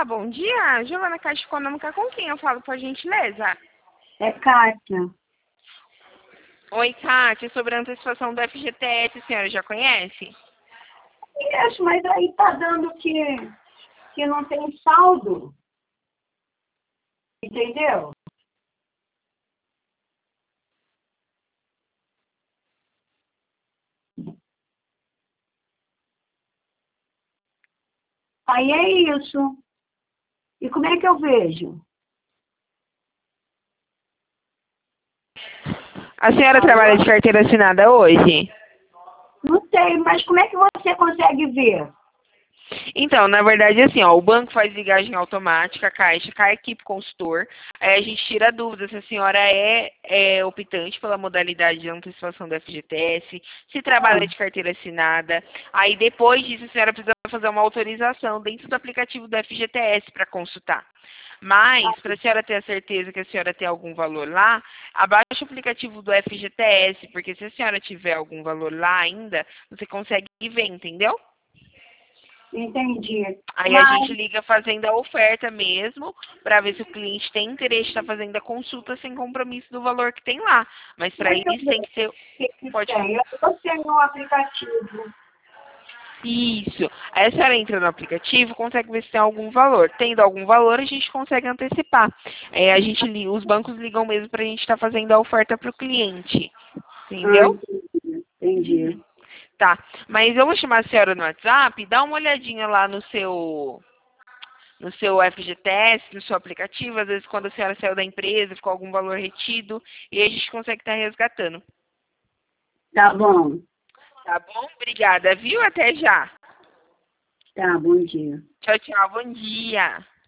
Olá, bom dia. Giovana Caixa Econômica, com quem eu falo, por gentileza? É Kátia. Oi, Kátia, sobre a antecipação do FGTS, a senhora já conhece? Isso, mas aí tá dando que não tem saldo. Entendeu? Aí é isso. E como é que eu vejo? A senhora trabalha Alô? de carteira assinada hoje? Não sei, mas como é que você consegue ver? Então, na verdade, assim, ó, o banco faz ligagem automática, a Caixa, com a equipe consultor, aí a gente tira a dúvida se a senhora é optante pela modalidade de antecipação do FGTS, se trabalha Ah, de carteira assinada, aí depois disso a senhora precisa fazer uma autorização dentro do aplicativo do FGTS para consultar. Mas, para a senhora ter a certeza que a senhora tem algum valor lá, abaixe o aplicativo do FGTS, porque se a senhora tiver algum valor lá ainda, você consegue ver, entendeu? entendi. Aí a Mas gente liga fazendo a oferta mesmo, para ver se o cliente tem interesse em estar fazendo a consulta sem compromisso do valor que tem lá. Mas como para é que eu isso vejo tem o que ser. que Pode falar. tem? Eu tenho um aplicativo. Isso. Aí a senhora entra no aplicativo, consegue ver se tem algum valor. Tendo algum valor, a gente consegue antecipar. Os bancos ligam mesmo para a gente estar fazendo a oferta para o cliente. Ah, Entendeu? entendi. Tá. Mas eu vou chamar a senhora no WhatsApp, dá uma olhadinha lá no seu FGTS, no seu aplicativo, às vezes quando a senhora saiu da empresa, ficou algum valor retido, e aí a gente consegue estar resgatando. Tá bom. Tá bom? Obrigada, viu? Até já. Tá, bom dia. Tchau, tchau. Bom dia.